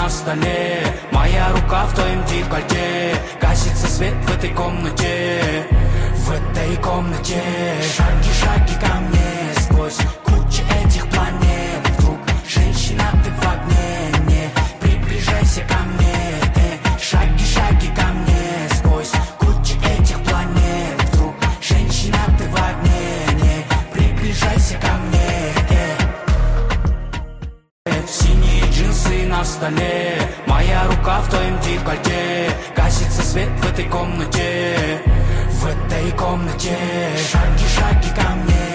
на столе, моя рука в твоем декольте. Гасится свет в этой комнате, в этой комнате. Шаги, шаги ко мне сквозь кучу этих планет. Вдруг женщина, ты в огне, не приближайся ко мне. Шаги, шаги ко мне сквозь кучу этих планет. Вдруг женщина, ты в огне, не приближайся ко мне. Синие джинсы на столе, моя рука в твоем декольте. Гасится свет в этой комнате, в этой комнате. Шаги, шаги ко мне